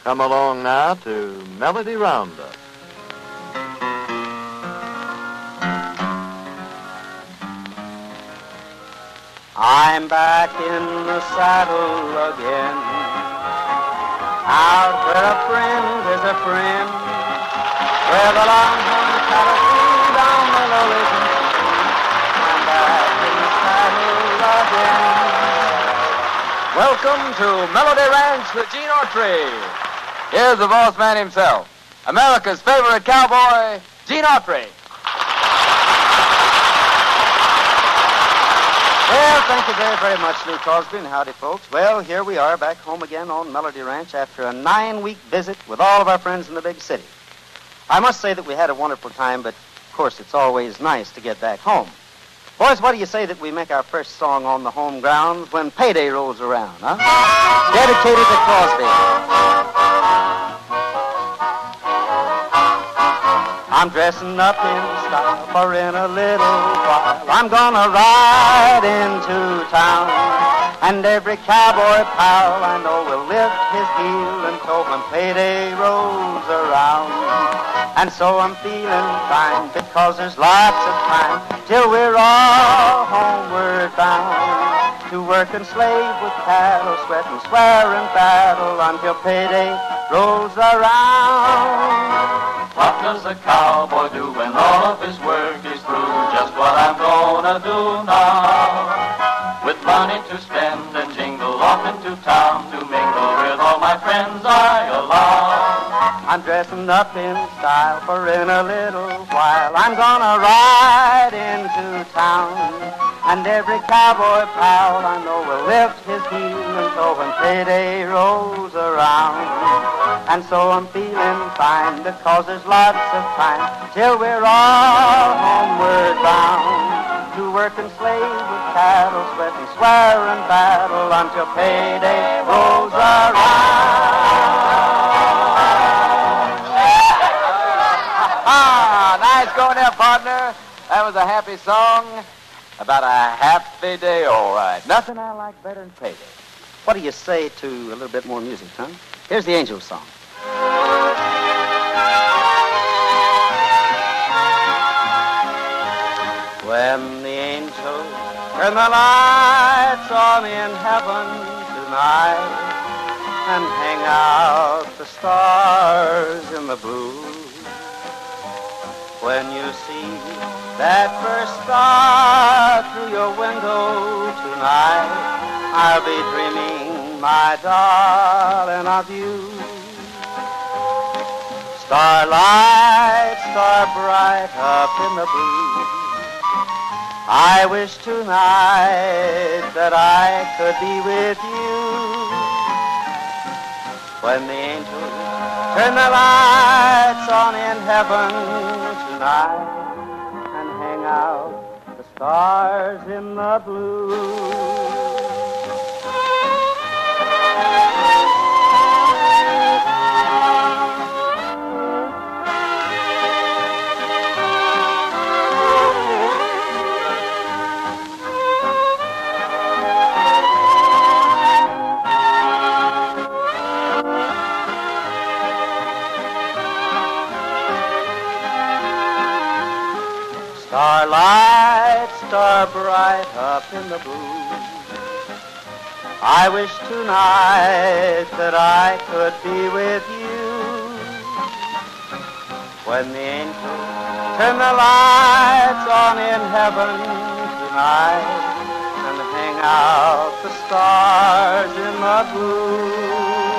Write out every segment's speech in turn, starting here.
Come along now to Melody Roundup. I'm back in the saddle again, out where a friend is a friend, where the longhorn cattle feed on the lowlands. I'm back in the saddle again. Welcome to Melody Ranch with Gene Autry. Here's the boss man himself, America's favorite cowboy, Gene Autry. Well, thank you very, very much, Lou Crosby, and howdy, folks. Well, here we are back home again on Melody Ranch after a 9-week visit with all of our friends in the big city. I must say that we had a wonderful time, but, of course, it's always nice to get back home. Boys, what do you say that we make our first song on the home grounds when payday rolls around, huh? Dedicated to Crosby. I'm dressing up in style, for in a little while I'm gonna ride into town. And every cowboy pal I know will lift his heel and toe when payday rolls around. And so I'm feeling fine because there's lots of time till we're all homeward bound. To work and slave with cattle, sweat and swear and battle until payday rolls around. What does a cowboy do when all of his work is through? Just what I'm gonna do now. With money to spend and jingle off into town to mingle with all my friends I allow. I'm dressing up in style, for in a little while I'm gonna ride into town. And every cowboy pal I know will lift his heel and toe when payday rolls around. And so I'm feeling fine because there's lots of time till we're all homeward bound. To work and slave with cattle, sweat and swear and battle until payday rolls around. Nice going there, partner. That was a happy song about a happy day, all right. Nothing I like better than payday. What do you say to a little bit more music, huh? Here's the Angels song. When the angels turn the lights on in heaven tonight and hang out the stars in the blue, when you see that first star through your window tonight, I'll be dreaming, my darling, of you. Starlight, star bright up in the blue, I wish tonight that I could be with you. When the angels turn the lights on in heaven tonight and hang out the stars in the blue. Starlight, star bright up in the blue, I wish tonight that I could be with you. When the angels turn the lights on in heaven tonight and hang out the stars in the blue.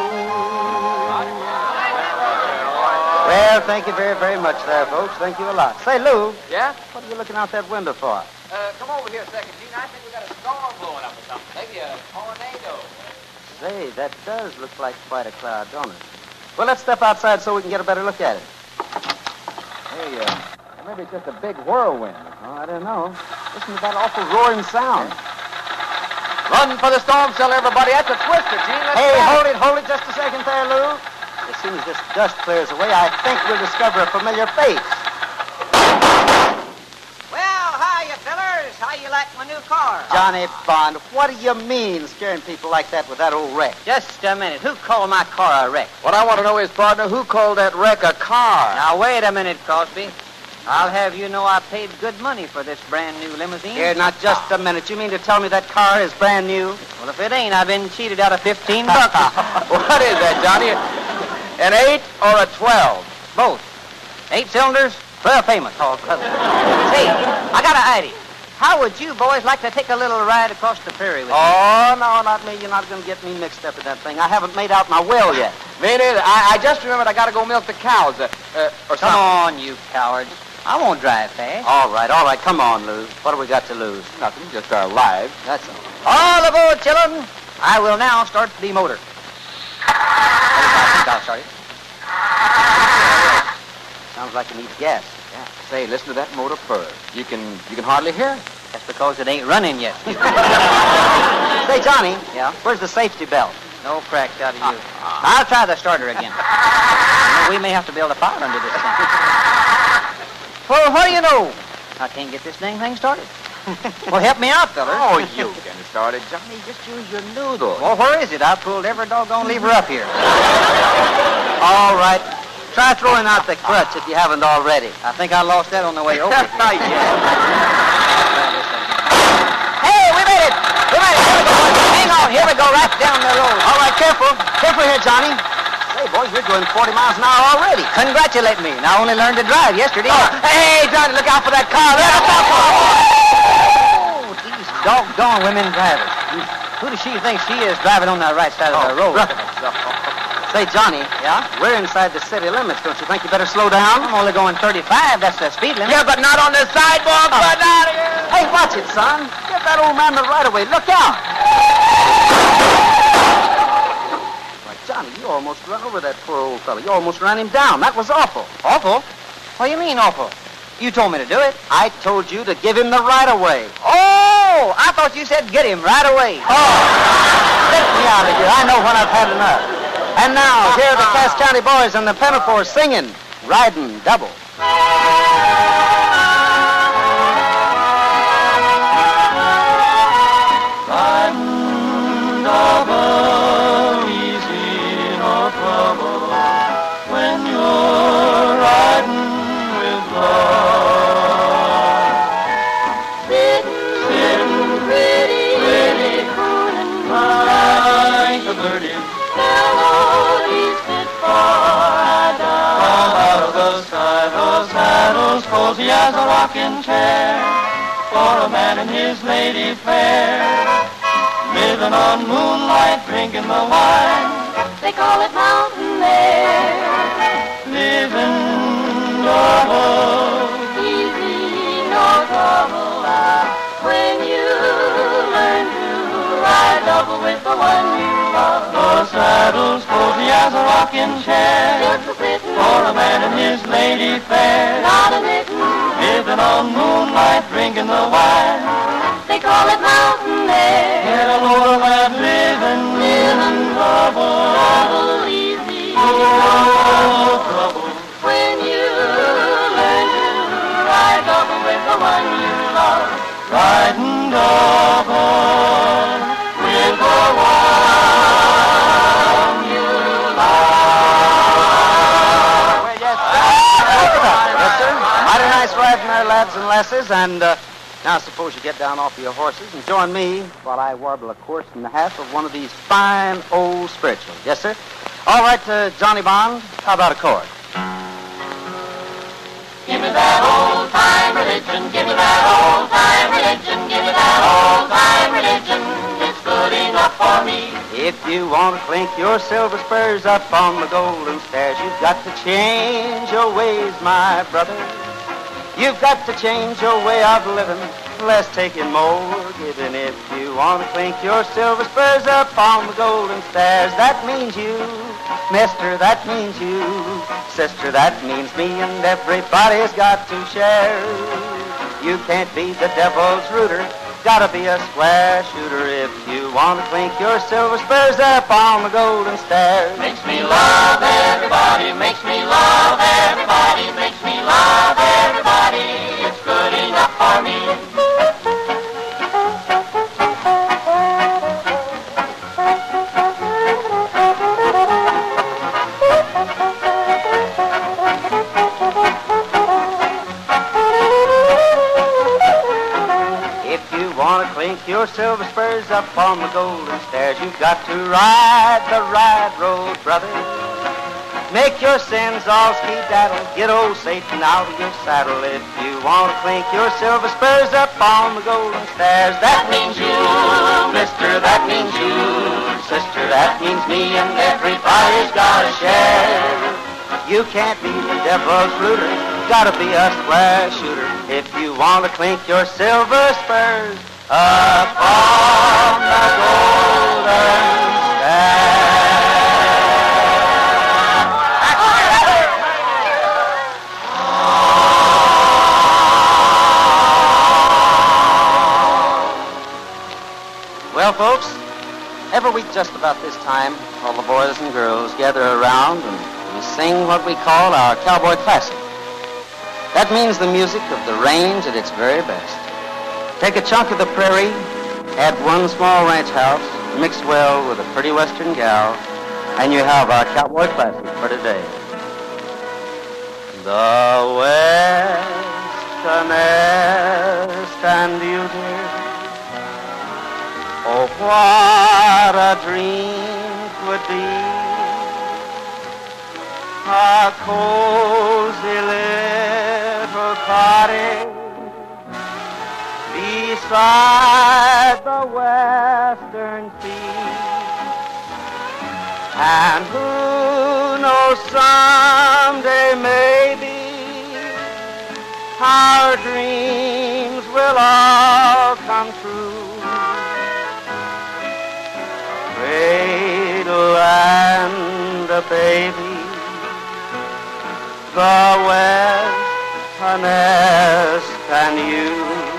Well, thank you very, very much there, folks. Thank you a lot. Say, Lou. Yeah? What are you looking out that window for? Come over here a second, Gene. I think we got a storm blowing up or something. Maybe a tornado. Say, that does look like quite a cloud, don't it? Well, let's step outside so we can get a better look at it. Hey, maybe it's just a big whirlwind. Oh, I don't know. Listen to that awful roaring sound. Run for the storm cellar, everybody. That's a twister, Gene. Hey, hold it just a second there, Lou. As soon as this dust clears away, I think we'll discover a familiar face. Well, hiya, fellers. How you like my new car. Johnny Bond, what do you mean scaring people like that with that old wreck? Just a minute. Who called my car a wreck? What I want to know is, partner, who called that wreck a car? Now, wait a minute, Crosby. I'll have you know I paid good money for this brand new limousine. Here, not just a minute. You mean to tell me that car is brand new? Well, if it ain't, I've been cheated out of $15. What is that, Johnny? An 8 or a 12? Both. 8 cylinders, 12 payments. Oh, say, I got an idea. How would you boys like to take a little ride across the prairie with me? Oh, no, not me. You're not going to get me mixed up in that thing. I haven't made out my will yet. Me neither. I just remembered I got to go milk the cows, or Come something. on, you cowards. I won't drive fast. All right. Come on, Lou. What have we got to lose? Nothing, just our lives. That's all. All aboard, children. I will now start the motor. I think I'll start it. Sounds like it needs gas. Yeah. Say, listen to that motor purr. You can hardly hear it. That's because it ain't running yet. Say, Johnny. Yeah? Where's the safety belt? No cracks out of you. I'll try the starter again. We may have to build a fire under this thing. Well, what do you know? I can't get this dang thing started. Well, help me out, fellers. Oh, you can start it, Johnny. Just use your noodle. Well, where is it? I pulled every doggone lever up here. All right. Try throwing out the clutch if you haven't already. I think I lost that on the way over here. Yeah. Hey, we made it! We made it! Here we go. Hang on. Here we go, right down the road. All right, careful. Careful here, Johnny. Hey, boys, we're going 40 miles an hour already. Congratulate me. And I only learned to drive yesterday. Hey, Johnny, look out for that car. Oh, these doggone women drivers. Who does she think she is driving on the right side of the road? Say, Johnny. Yeah? We're inside the city limits. Don't you think you better slow down? I'm only going 35. That's the speed limit. Yeah, but not on the sidewalk, but out of here. Hey, watch it, son. Give that old man the right of way. Look out. Why, Johnny, you almost run over that poor old fellow. You almost ran him down. That was awful. Awful? What do you mean awful? You told me to do it. I told you to give him the right of way. Oh, I thought you said get him right away. Oh, get me out of here. I know when I've had enough. And now, here are the Cass County boys and the Pinafore singing Riding Double. Riding double, easy, no trouble, when you're riding with love. Sitting pretty, crooning like a birdie. Melodies fit for a dove. Come out of the sky, the saddle's cozy as a rocking chair, for a man and his lady fair, living on moonlight, drinking the wine. They call it mountain air. Living double, easy, no trouble. When you learn to ride double with the one you love. The saddle's cozy as a rocking chair, for a man and his lady fair, not a mitten, living on moonlight, drinking the wine. They call it mountain air. Get a load of that living double, easy, no trouble. When you learn to ride double with the one you love, riding double with the one you love. Well, yes, sir. Yes, sir. Mighty nice riding there, lads and lasses. And now suppose you get down off your horses and join me while I warble a chorus and a half of one of these fine old spirituals. Yes, sir. All right, Johnny Bond, how about a chord? Give me that old-time religion, give me that old-time religion, give me that old-time religion. It's good enough for me. If you want to clink your silver spurs up on the golden stairs, you've got to change your ways, my brother. You've got to change your way of living, less taking, more giving. If you want to clink your silver spurs up on the golden stairs, that means you, mister, that means you, sister, that means me, and everybody's got to share. You can't be the devil's rooter, gotta be a square shooter. If you want to clink your silver spurs up on the golden stairs. Makes me love everybody, makes me love everybody, makes me love everybody. It's good enough for me. your silver spurs up on the golden stairs. You've got to ride the right road, brother. Make your sins all ski-daddle. Get old Satan out of your saddle if you want to clink your silver spurs up on the golden stairs. That means you, mister, that means you, sister, that means me, and everybody's got a share. You can't be the devil's rooter, gotta be a square shooter if you want to clink your silver spurs up on the golden stairs. Well, folks, every week just about this time, all the boys and girls gather around and we sing what we call our cowboy classic. That means the music of the range at its very best. Take a chunk of the prairie, add one small ranch house, mixed well with a pretty western gal, and you have our cowboy classic for today. The westernest and you, dear, oh, what a dream 'twould be, a cozy little cottage beside the western sea. And who knows, someday maybe our dreams will all come true. Cradle and a baby, the West, a nest, and you.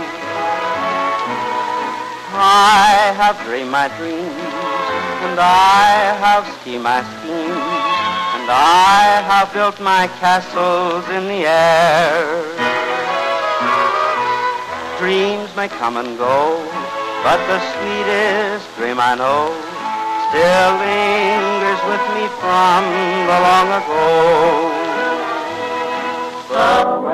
I have dreamed my dreams, and I have schemed my schemes, and I have built my castles in the air. Dreams may come and go, but the sweetest dream I know still lingers with me from the long ago. The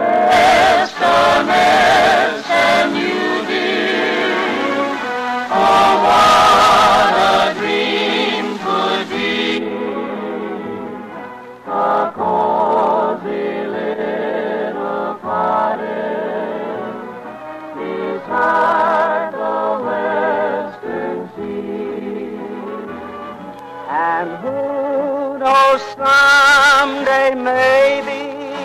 westernest and you, dear, oh, what a dream could be. A cozy little cottage beside the western sea. And who knows, someday maybe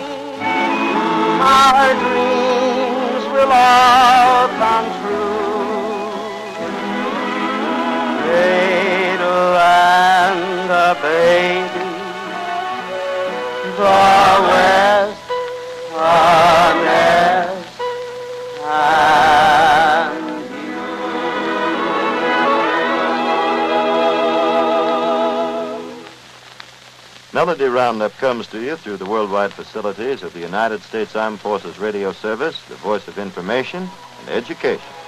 our dreams will all come true. Cradle and a baby, the West, a nest, and you. Melody Roundup comes to you through the worldwide facilities of the United States Armed Forces Radio Service, the voice of information and education.